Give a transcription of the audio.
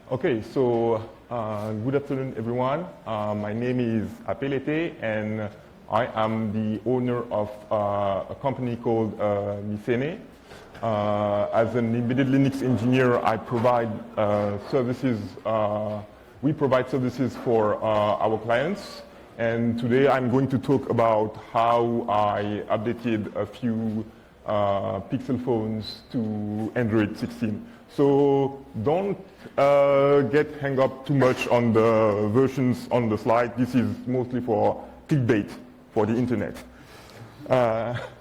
Okay, so good afternoon, everyone. My name is Apelete, and I am the owner of a company called Mycene. As an embedded Linux engineer, I provide services. We provide services for our clients, and today I'm going to talk about how I updated a few Pixel phones to Android 16. So don't get hung up too much on the versions on the slide. This is mostly for clickbait for the internet.